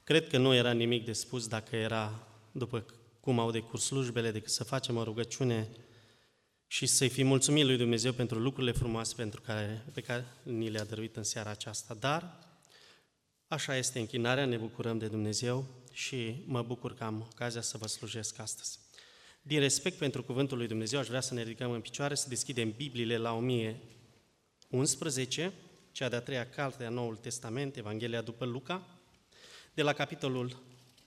Cred că nu era nimic de spus dacă era, după cum au decurs slujbele, decât să facem o rugăciune și să-i fim mulțumit lui Dumnezeu pentru lucrurile frumoase pe care ni le-a dăruit în seara aceasta. Dar așa este închinarea, ne bucurăm de Dumnezeu și mă bucur că am ocazia să vă slujesc astăzi. Din respect pentru cuvântul lui Dumnezeu, aș vrea să ne ridicăm în picioare, să deschidem Bibliile la 1011, cea de-a treia carte a Noului Testament, Evanghelia după Luca, de la capitolul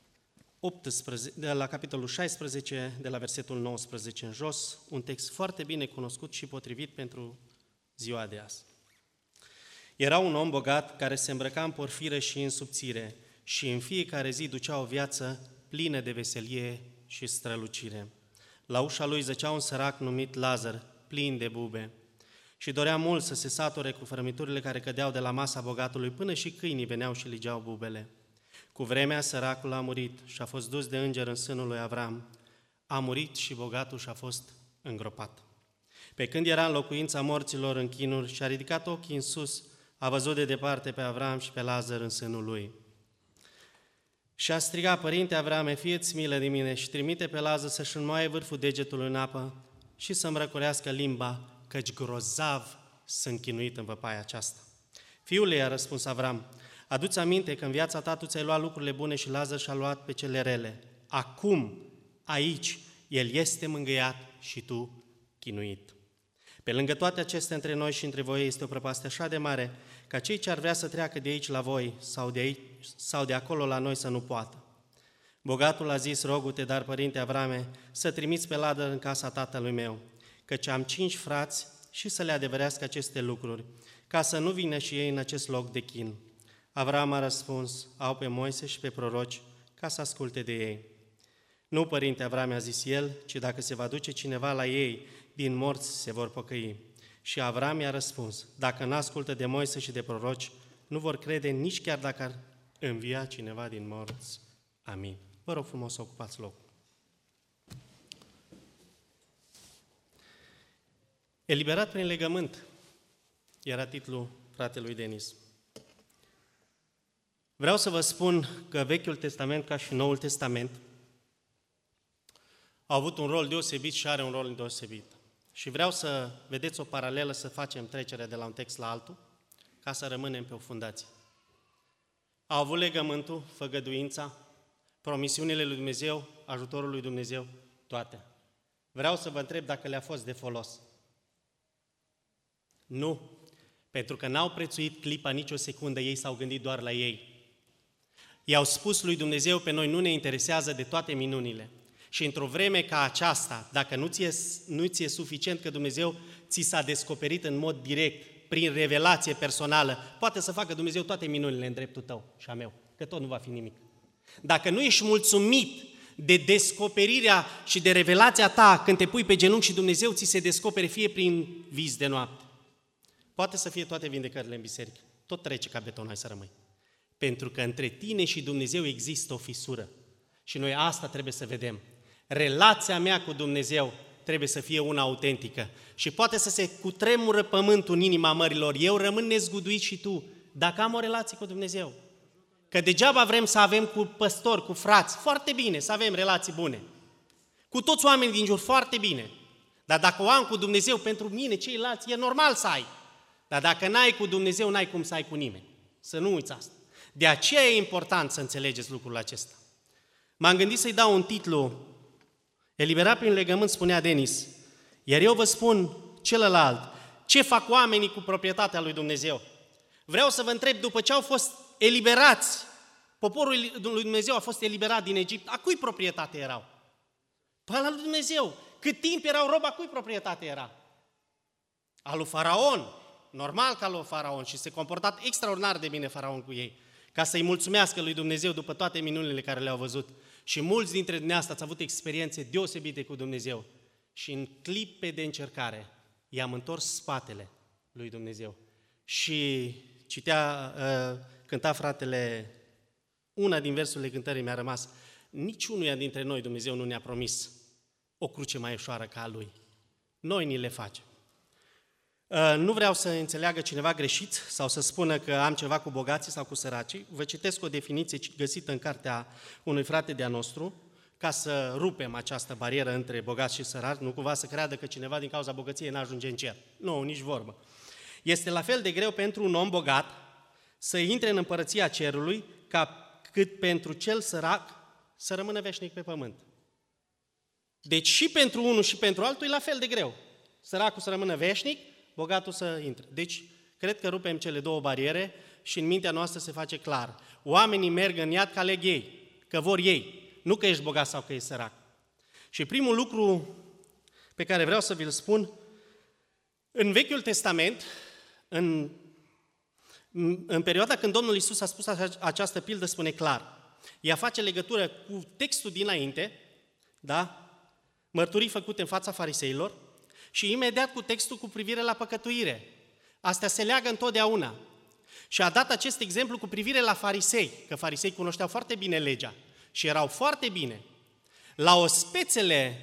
16, de la versetul 19 în jos, un text foarte bine cunoscut și potrivit pentru ziua de azi. Era un om bogat care se îmbrăca în porfiră și în subțire și în fiecare zi ducea o viață plină de veselie și strălucire. La ușa lui zăcea un sărac numit Lazar, plin de bube, și dorea mult să se sature cu fărămiturile care cădeau de la masa bogatului, până și câinii veneau și ligeau bubele. Cu vremea, săracul a murit și a fost dus de înger în sânul lui Avram. A murit și bogatul și-a fost îngropat. Pe când era în locuința morților în chinuri și-a ridicat ochii în sus, a văzut de departe pe Avram și pe Lazar în sânul lui. Și-a strigat: Părinte Avrame, fie-ți milă de mine și trimite pe Lazar să-și înmoaie vârful degetului în apă și să-mi răcorească limba, căci grozav sunt chinuit în văpaia aceasta. Fiule, i-a răspuns Avram, adu-ți aminte că în viața ta tu ți-ai luat lucrurile bune și Lazar și-a luat pe cele rele. Acum, aici, el este mângâiat și tu chinuit. Pe lângă toate acestea, între noi și între voi este o prăpastie așa de mare, ca cei ce ar vrea să treacă de aici la voi sau de acolo la noi să nu poată. Bogatul a zis: rogu-te, dar, părinte Avrame, să trimiți pe Lazar în casa tatălui meu, căci am 5 frați și să le adevărească aceste lucruri, ca să nu vină și ei în acest loc de chin. Avram a răspuns: au pe Moise și pe proroci, ca să asculte de ei. Nu, părinte Avram, a zis el, ci dacă se va duce cineva la ei, din morți se vor pocăi. Și Avram i-a răspuns: dacă n-ascultă de Moise și de proroci, nu vor crede nici chiar dacă ar învia cineva din morți. Amin. Vă rog frumos să ocupați locul. Eliberat prin legământ era titlul fratelui Denis. Vreau să vă spun că Vechiul Testament, ca și Noul Testament, au avut un rol deosebit și are un rol deosebit. Și vreau să vedeți o paralelă, să facem trecerea de la un text la altul, ca să rămânem pe o fundație. Au avut legământul, făgăduința, promisiunile lui Dumnezeu, ajutorul lui Dumnezeu, toate. Vreau să vă întreb dacă le-a fost de folos. Nu, pentru că n-au prețuit clipa nicio secundă, ei s-au gândit doar la ei. I-au spus lui Dumnezeu: pe noi nu ne interesează de toate minunile. Și într-o vreme ca aceasta, dacă nu ți-e suficient că Dumnezeu ți s-a descoperit în mod direct, prin revelație personală, poate să facă Dumnezeu toate minunile în dreptul tău și a meu, că tot nu va fi nimic. Dacă nu ești mulțumit de descoperirea și de revelația ta când te pui pe genunchi și Dumnezeu ți se descopere, fie prin vis de noapte, poate să fie toate vindecările în biserică, tot trece ca beton, hai să rămâi. Pentru că între tine și Dumnezeu există o fisură și noi asta trebuie să vedem. Relația mea cu Dumnezeu trebuie să fie una autentică și poate să se cutremură pământul în inima mărilor. Eu rămân nezguduit și tu, dacă am o relație cu Dumnezeu. Că degeaba vrem să avem cu păstori, cu frați, foarte bine, să avem relații bune. Cu toți oamenii din jur, foarte bine. Dar dacă o am cu Dumnezeu, pentru mine, ceilalți, e normal să ai. Dar dacă n-ai cu Dumnezeu, n-ai cum să ai cu nimeni. Să nu uiți asta. De aceea e important să înțelegeți lucrul acesta. M-am gândit să-i dau un titlu: Eliberat prin legământ, spunea Denis. Iar eu vă spun celălalt: ce fac oamenii cu proprietatea lui Dumnezeu? Vreau să vă întreb, după ce au fost eliberați, poporul lui Dumnezeu a fost eliberat din Egipt, a cui proprietate erau? Păi la lui Dumnezeu. Cât timp erau robi, a cui proprietate era? A lui Faraon. Normal că a lui Faraon, și se comporta extraordinar de bine Faraon cu ei, ca să-i mulțumească lui Dumnezeu după toate minunile care le-au văzut. Și mulți dintre dumneavoastră ați avut experiențe deosebite cu Dumnezeu și în clipe de încercare i-am întors spatele lui Dumnezeu. Și cânta fratele, una din versurile cântării mi-a rămas: niciunuia dintre noi Dumnezeu nu ne-a promis o cruce mai ușoară ca a Lui. Noi ni le facem. Nu vreau să înțeleagă cineva greșit sau să spună că am ceva cu bogații sau cu săracii. Vă citesc o definiție găsită în cartea unui frate de-a nostru, ca să rupem această barieră între bogați și săraci, nu cumva să creadă că cineva din cauza bogăției n-ajunge în cer. Nu, nici vorbă. Este la fel de greu pentru un om bogat să intre în împărăția cerului cât pentru cel sărac să rămână veșnic pe pământ. Deci și pentru unul și pentru altul e la fel de greu. Săracul să rămână veșnic, bogatul să intre. Deci, cred că rupem cele două bariere și în mintea noastră se face clar. Oamenii merg în iad că aleg ei, că vor ei, nu că ești bogat sau că ești sărac. Și primul lucru pe care vreau să vi-l spun, în Vechiul Testament, în perioada când Domnul Iisus a spus această pildă, spune clar. Ea face legătură cu textul dinainte, da? Mărturii făcute în fața fariseilor, și imediat cu textul cu privire la păcătuire. Astea se leagă întotdeauna. Și a dat acest exemplu cu privire la farisei, că farisei cunoșteau foarte bine legea și erau foarte bine. La ospețele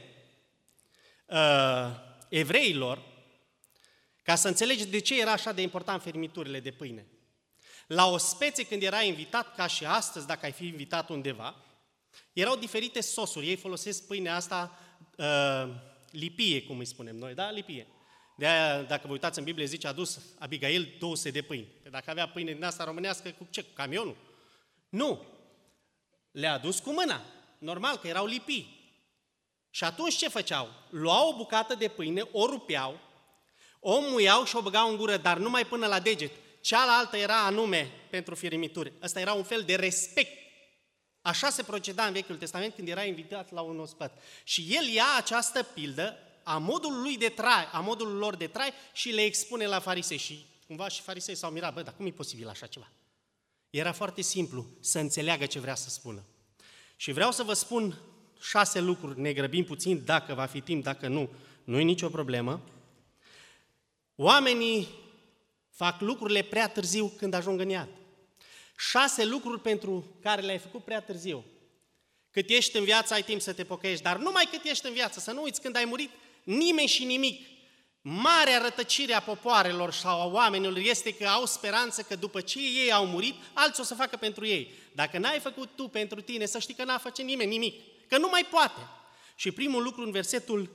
evreilor, ca să înțelegeți de ce era așa de important fermiturile de pâine. La ospețe, când era invitat, ca și astăzi, dacă ai fi invitat undeva, erau diferite sosuri. Ei folosesc pâinea asta lipie, cum îi spunem noi, da? Lipie. De-aia, dacă vă uitați în Biblie, zice, a dus Abigail 200 de pâini. Că dacă avea pâine din asta românească, cu ce? Cu camionul? Nu. Le-a adus cu mâna. Normal, că erau lipii. Și atunci ce făceau? Luau o bucată de pâine, o rupeau, o muiau și o băgau în gură, dar numai până la deget. Cealaltă era anume pentru firimituri. Ăsta era un fel de respect. Așa se proceda în Vechiul Testament când era invitat la un ospăț. Și el ia această pildă a modului lui de trai, a modului lor de trai și le expune la farisei. Și cumva și farisei s-au mirat, dar cum e posibil așa ceva? Era foarte simplu să înțeleagă ce vrea să spună. Și vreau să vă spun 6 lucruri, ne grăbim puțin, dacă va fi timp, dacă nu, nu e nicio problemă. Oamenii fac lucrurile prea târziu când ajung în iad. 6 lucruri pentru care le-ai făcut prea târziu. Cât ești în viață, ai timp să te pocăiești, dar numai cât ești în viață, să nu uiți când ai murit, nimeni și nimic. Marea rătăcire a popoarelor sau a oamenilor este că au speranță că după ce ei au murit, alții o să facă pentru ei. Dacă n-ai făcut tu pentru tine, să știi că n-a face nimeni nimic, că nu mai poate. Și primul lucru în versetul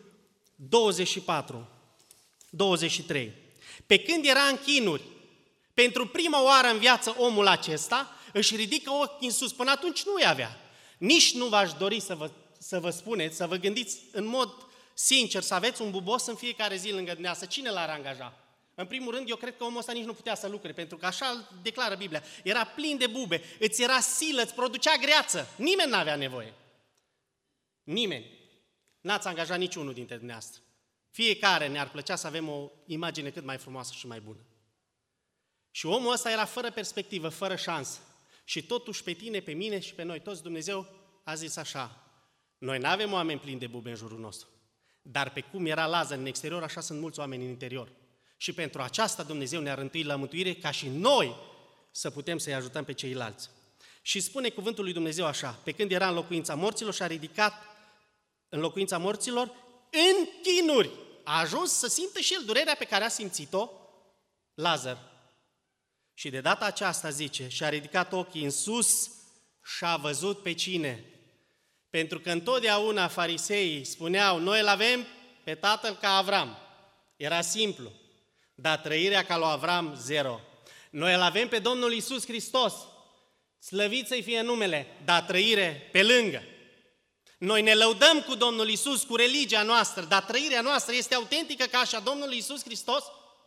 23. Pe când era în chinuri, pentru prima oară în viață omul acesta își ridică ochii în sus. Până atunci nu îi avea. Nici nu v-aș dori să vă spuneți, să vă gândiți în mod sincer, să aveți un bubos în fiecare zi lângă dumneavoastră. Cine l-ar angaja? În primul rând, eu cred că omul ăsta nici nu putea să lucre, pentru că așa declară Biblia. Era plin de bube, îți era silă, îți producea greață. Nimeni n-avea nevoie. Nimeni. N-ați angajat niciunul dintre dumneavoastră. Fiecare ne-ar plăcea să avem o imagine cât mai frumoasă și mai bună. Și omul ăsta era fără perspectivă, fără șansă. Și totuși pe tine, pe mine și pe noi toți, Dumnezeu a zis așa: noi n-avem oameni plini de bube în jurul nostru, dar pe cum era Lazar în exterior, așa sunt mulți oameni în interior. Și pentru aceasta Dumnezeu ne-a rântuit la mântuire, ca și noi să putem să-i ajutăm pe ceilalți. Și spune cuvântul lui Dumnezeu așa: pe când era în locuința morților, și-a ridicat în locuința morților în chinuri. A ajuns să simtă și el durerea pe care a simțit-o Lazar. Și de data aceasta, zice, și-a ridicat ochii în sus și a văzut pe cine? Pentru că întotdeauna fariseii spuneau: noi îl avem pe tatăl ca Avram. Era simplu. Dar trăirea ca lui Avram, zero. Noi îl avem pe Domnul Iisus Hristos. Slăvit să-i fie numele, dar trăire pe lângă. Noi ne lăudăm cu Domnul Iisus, cu religia noastră, dar trăirea noastră este autentică ca așa Domnul Iisus Hristos?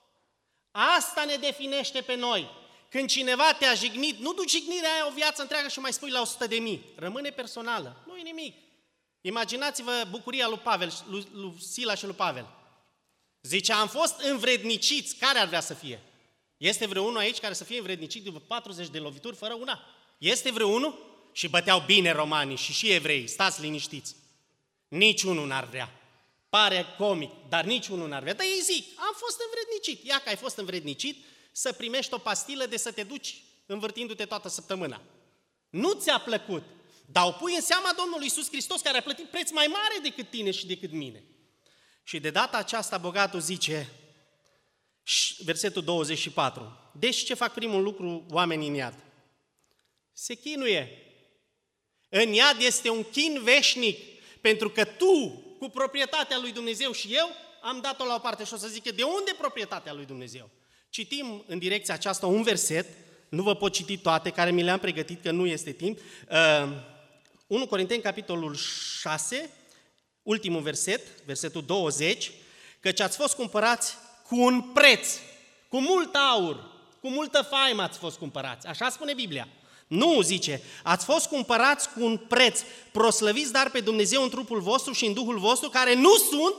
Asta ne definește pe noi. Când cineva te-a jignit, nu duci jignirea aia o viață întreagă și mai spui la 100.000. Rămâne personală. Nu e nimic. Imaginați-vă bucuria lui Pavel, lui Sila și lui Pavel. Zice, am fost învredniciți. Care ar vrea să fie? Este vreunul aici care să fie învrednicit după 40 de lovituri fără una? Este vreunul? Și băteau bine romanii și evrei. Stați liniștiți. Niciunul n-ar vrea. Pare comic, dar niciunul n-ar vrea. Dar ei zic, am fost învrednicit. Ia că ai fost învrednicit să primești o pastilă de să te duci învârtindu-te toată săptămâna. Nu ți-a plăcut, dar o pui în seama Domnului Iisus Hristos, care a plătit preț mai mare decât tine și decât mine. Și de data aceasta bogatul zice: Și versetul 24. Deci ce fac primul lucru oamenii în iad? Se chinuie. În iad este un chin veșnic, pentru că tu, cu proprietatea lui Dumnezeu și eu, am dat-o la o parte și o să zic de unde proprietatea lui Dumnezeu? Citim în direcția aceasta un verset, nu vă pot citi toate, care mi le-am pregătit, că nu este timp. 1 Corinteni, capitolul 6, ultimul verset, versetul 20, căci ați fost cumpărați cu un preț, cu mult aur, cu multă faimă ați fost cumpărați. Așa spune Biblia. Nu, zice, ați fost cumpărați cu un preț, proslăviți dar pe Dumnezeu în trupul vostru și în Duhul vostru, care nu sunt,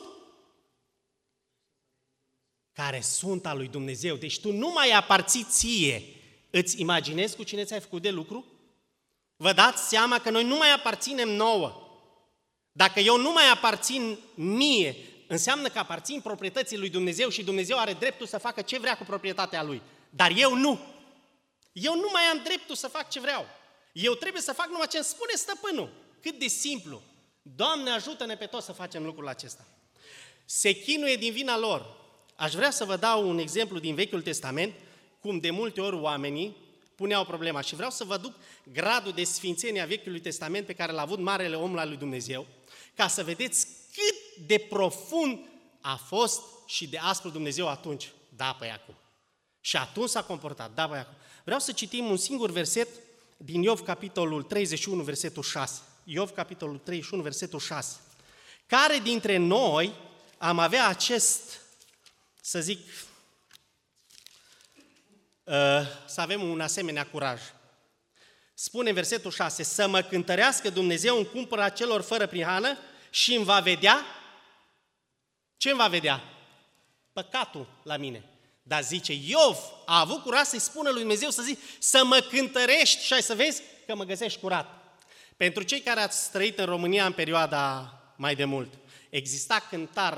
care sunt al lui Dumnezeu. Deci tu nu mai aparții ție. Îți imaginezi cu cine ți-ai făcut de lucru? Vă dați seama că noi nu mai aparținem nouă. Dacă eu nu mai aparțin mie, înseamnă că aparțin proprietății lui Dumnezeu și Dumnezeu are dreptul să facă ce vrea cu proprietatea lui. Dar eu nu. Eu nu mai am dreptul să fac ce vreau. Eu trebuie să fac numai ce îmi spune stăpânul. Cât de simplu. Doamne, ajută-ne pe toți să facem lucrul acesta. Se chinuie din vina lor. Aș vrea să vă dau un exemplu din Vechiul Testament, cum de multe ori oamenii puneau problema. Și vreau să vă duc gradul de sfințenie a Vechiului Testament pe care l-a avut marele om al lui Dumnezeu, ca să vedeți cât de profund a fost și de aspru Dumnezeu atunci. Da, păi acum. Și atunci s-a comportat. Da, păi acum. Vreau să citim un singur verset din Iov, capitolul 31, versetul 6. Iov, capitolul 31, versetul 6. Care dintre noi am avea acest, să zic, să avem un asemenea curaj? Spune în versetul 6, să mă cântărească Dumnezeu în cumpăra celor fără prihană și îmi va vedea, ce îmi va vedea? Păcatul la mine. Dar zice, Iov a avut curaj să-i spună lui Dumnezeu să zic, să mă cântărești și ai să vezi că mă găsești curat. Pentru cei care ați trăit în România în perioada mai de mult, exista cântar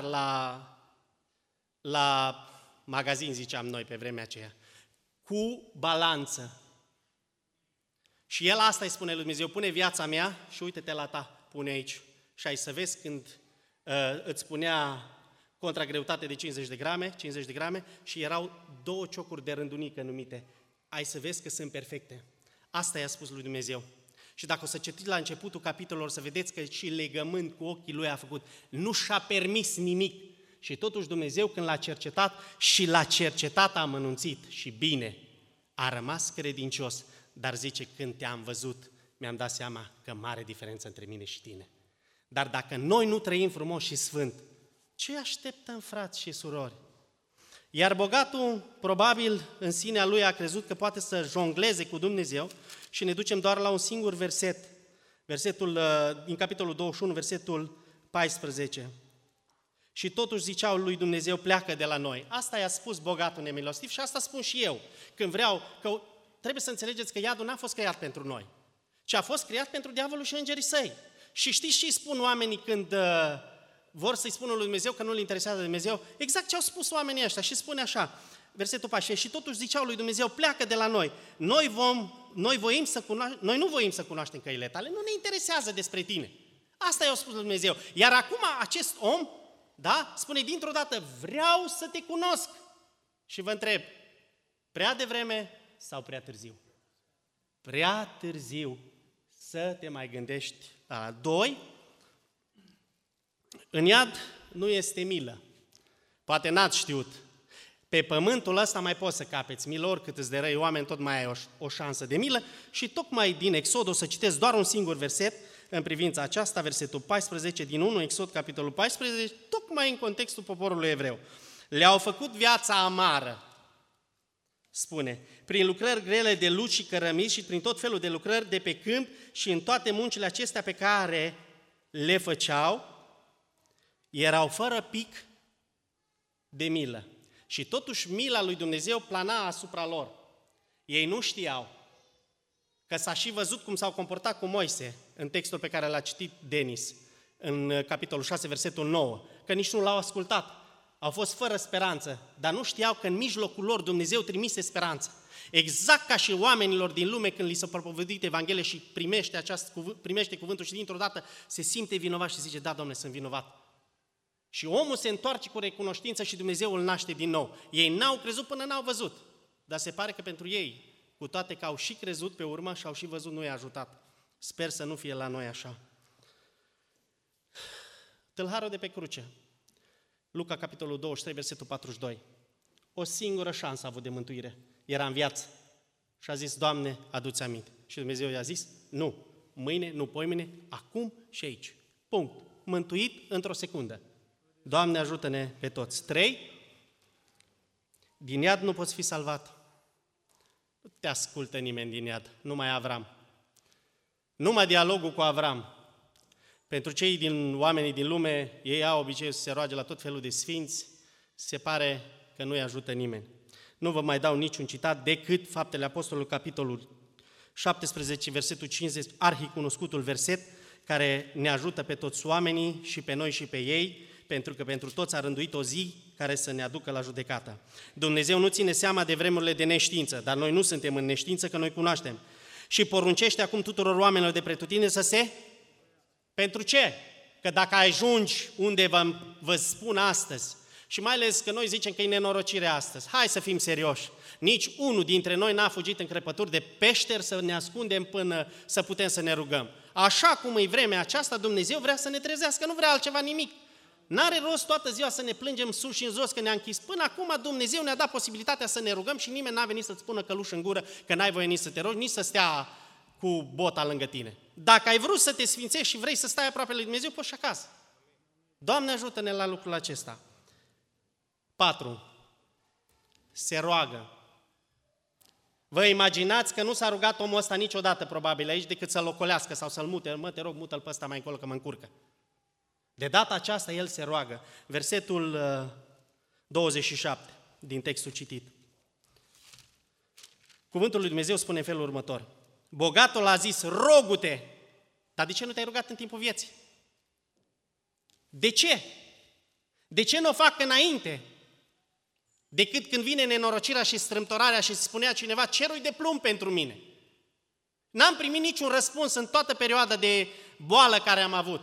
la magazin, ziceam noi pe vremea aceea, cu balanță. Și el asta îi spune lui Dumnezeu, pune viața mea și uite-te la ta, pune aici. Și ai să vezi când îți spunea contragreutate de 50 de grame și erau 2 ciocuri de rândunică numite. Ai să vezi că sunt perfecte. Asta i-a spus lui Dumnezeu. Și dacă o să citiți la începutul capitolului, să vedeți că și legământ cu ochii lui a făcut. Nu și-a permis nimic. Și totuși Dumnezeu, când l-a cercetat, și l-a cercetat, a amănunțit. Și bine, a rămas credincios. Dar zice, când te-am văzut, mi-am dat seama că mare diferență între mine și tine. Dar dacă noi nu trăim frumos și sfânt, ce așteptăm, frați și surori? Iar bogatul, probabil, în sinea lui a crezut că poate să jongleze cu Dumnezeu și ne ducem doar la un singur verset, versetul din capitolul 21, versetul 14. Și totuși ziceau lui Dumnezeu, pleacă de la noi. Asta i-a spus bogatul nemilostiv și asta spun și eu. Când vreau, că trebuie să înțelegeți că iadul n-a fost creat pentru noi, ci a fost creat pentru diavolul și îngerii săi. Și știți ce îi spun oamenii când vor să-i spună lui Dumnezeu că nu-L interesează de Dumnezeu? Exact ce au spus oamenii ăștia. Și spune așa, versetul 14, și totuși ziceau lui Dumnezeu, pleacă de la noi. Noi nu voim să cunoaștem căile tale, nu ne interesează despre tine. Asta i-au spus lui Dumnezeu. Iar acum acest om, da, spune dintr-o dată, vreau să te cunosc. Și vă întreb, prea devreme sau prea târziu? Prea târziu să te mai gândești la 2. În iad nu este milă. Poate n-ați știut. Pe pământul ăsta mai poți să capeți milă, oricât îți de răi oameni, tot mai ai o șansă de milă. Și tocmai din Exod o să citesc doar un singur verset în privința aceasta, versetul 14 din 1, Exod, capitolul 14, tocmai în contextul poporului evreu. Le-au făcut viața amară, spune, prin lucrări grele de luci și cărămizi și prin tot felul de lucrări de pe câmp și în toate muncile acestea pe care le făceau, erau fără pic de milă. Și totuși mila lui Dumnezeu plana asupra lor. Ei nu știau că s-a și văzut cum s-au comportat cu Moise în textul pe care l-a citit Denis, în capitolul 6, versetul 9, că nici nu l-au ascultat. Au fost fără speranță, dar nu știau că în mijlocul lor Dumnezeu trimise speranță. Exact ca și oamenilor din lume când li s-a propovăduit Evanghelia și primește cuvântul și dintr-o dată se simte vinovat și zice, da, Doamne, sunt vinovat. Și omul se întoarce cu recunoștință și Dumnezeu îl naște din nou. Ei n-au crezut până n-au văzut. Dar se pare că pentru ei, cu toate că au și crezut pe urmă și au și văzut, nu i-a ajutat. Sper să nu fie la noi așa. Tâlharul de pe cruce. Luca, capitolul 23, versetul 42. O singură șansă a avut de mântuire. Era în viață. Și a zis, Doamne, adu-ți aminte. Și Dumnezeu i-a zis, nu, mâine, nu poimâine, acum și aici. Punct. Mântuit într-o secundă. Doamne, ajută-ne pe toți. 3. Din iad nu poți fi salvat. Nu te ascultă nimeni din iad, numai Avram. Numai dialogul cu Avram. Pentru cei din oamenii din lume, ei au obiceiul să se roage la tot felul de sfinți, se pare că nu-i ajută nimeni. Nu vă mai dau niciun citat decât Faptele Apostolului, capitolul 17, versetul 50, arhicunoscutul verset, care ne ajută pe toți oamenii și pe noi și pe ei, pentru că pentru toți a rânduit o zi care să ne aducă la judecată. Dumnezeu nu ține seama de vremurile de neștiință, dar noi nu suntem în neștiință, că noi cunoaștem. Și poruncește acum tuturor oamenilor de pretutindeni să se... Pentru ce? Că dacă ajungi unde vă spun astăzi, și mai ales că noi zicem că e nenorocire astăzi, hai să fim serioși, nici unul dintre noi n-a fugit în crăpături de peșteri să ne ascundem până să putem să ne rugăm. Așa cum e vremea aceasta, Dumnezeu vrea să ne trezească, nu vrea altceva nimic. N-are rost toată ziua să ne plângem sus și în jos că ne-a închis. Până acum Dumnezeu ne-a dat posibilitatea să ne rugăm și nimeni n-a venit să-ți spună căluș în gură că n-ai voie nici să te rogi, nici să stea cu bota lângă tine. Dacă ai vrut să te sfințești și vrei să stai aproape de Dumnezeu, poți și acasă. Doamne, ajută-ne la lucrul acesta. 4. Se roagă. Vă imaginați că nu s-a rugat omul ăsta niciodată, probabil, aici, decât să-l ocolească sau să-l mute. Mă, te rog, mută-l pe ăsta mai încolo că mă încurcă. De data aceasta, el se roagă. Versetul 27 din textul citit. Cuvântul lui Dumnezeu spune în felul următor. Bogatul a zis, rogu-te, dar de ce nu te-ai rugat în timpul vieții? De ce? De ce nu o fac înainte? Decât când vine nenorocirea și strâmtorarea și spunea cineva, cerui de plumb pentru mine. N-am primit niciun răspuns în toată perioada de boală care am avut.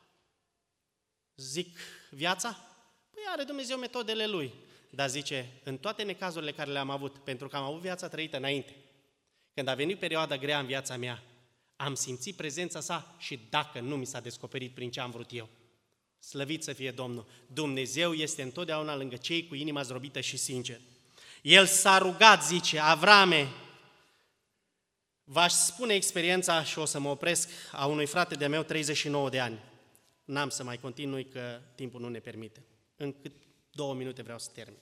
Zic, viața? Păi are Dumnezeu metodele Lui. Dar zice, în toate necazurile care le-am avut, pentru că am avut viața trăită înainte, când a venit perioada grea în viața mea, am simțit prezența sa și dacă nu mi s-a descoperit prin ce am vrut eu. Slăvit să fie Domnul! Dumnezeu este întotdeauna lângă cei cu inima zdrobită și sincer. El s-a rugat, zice, Avrame, v-aș spune experiența și o să mă opresc a unui frate de-a meu, 39 de ani. N-am să mai continui că timpul nu ne permite. În cât 2 minute vreau să termin.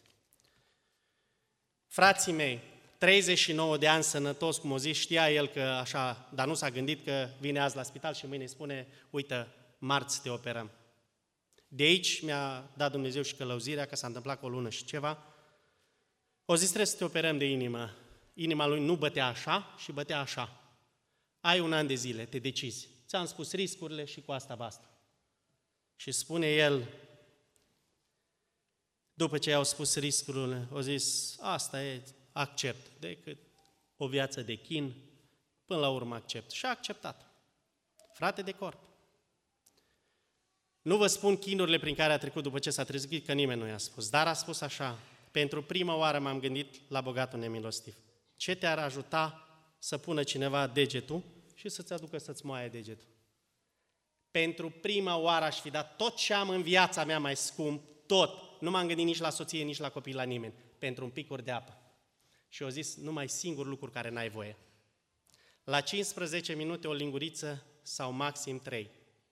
Frații mei, 39 de ani sănătos, cum o zis, știa el că așa, dar nu s-a gândit că vine azi la spital și mâine spune, uite, marți te operăm. De aici mi-a dat Dumnezeu și călăuzirea, că s-a întâmplat cu o lună și ceva. O zis, trebuie să te operăm de inimă. Inima lui nu bătea așa și bătea așa. Ai 1 an de zile, te decizi. Ți-am spus riscurile și cu asta basta. Și spune el, după ce i-au spus riscurile, au zis, asta e, accept, decât o viață de chin, până la urmă accept. Și a acceptat. Frate de corp. Nu vă spun chinurile prin care a trecut după ce s-a trezit, că nimeni nu i-a spus, dar a spus așa, pentru prima oară m-am gândit la bogatul nemilostiv. Ce te-ar ajuta să pună cineva degetul și să-ți aducă să-ți moaie degetul? Pentru prima oară aș fi dat tot ce am în viața mea mai scump, tot. Nu m-am gândit nici la soție, nici la copii, la nimeni. Pentru un picuri de apă. Și au zis, numai singur lucru care n-ai voie. La 15 minute o linguriță sau maxim 3.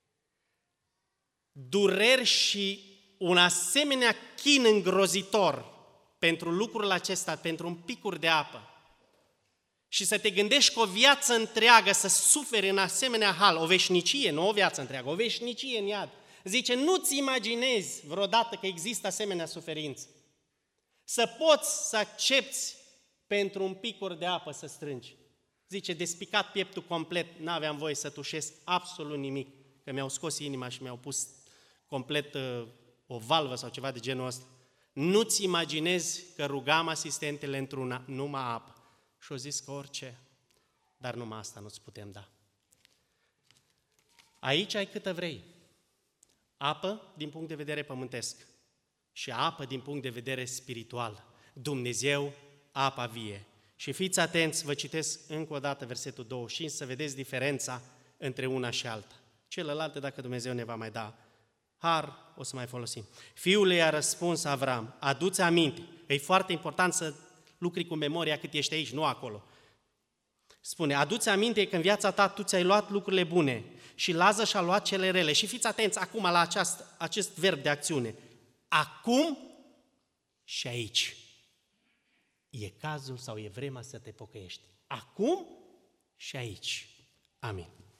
Dureri și un asemenea chin îngrozitor pentru lucrul acesta, pentru un picuri de apă. Și să te gândești că o viață întreagă să suferi în asemenea hal, o veșnicie, nu o viață întreagă, o veșnicie în iad. Zice, nu-ți imaginezi vreodată că există asemenea suferință. Să poți să accepti pentru un picuri de apă să strângi. Zice, despicat pieptul complet, n-aveam voie să tușesc absolut nimic, că mi-au scos inima și mi-au pus complet o valvă sau ceva de genul ăsta. Nu-ți imaginezi că rugam asistentele într-una, numai apă. Și-au zis că orice, dar numai asta nu-ți putem da. Aici ai câtă vrei. Apă din punct de vedere pământesc și apă din punct de vedere spiritual. Dumnezeu, apa vie. Și fiți atenți, vă citesc încă o dată versetul 25, să vedeți diferența între una și alta. Celelalte, dacă Dumnezeu ne va mai da har, o să mai folosim. Fiul i-a răspuns Avram, adu-ți aminte. E foarte important să lucri cu memoria cât ești aici, nu acolo. Spune, adu-ți aminte că în viața ta tu ți-ai luat lucrurile bune și Lazar și-a luat cele rele. Și fiți atenți acum la acest verb de acțiune. Acum și aici. E cazul sau e vremea să te pocăiești. Acum și aici. Amin.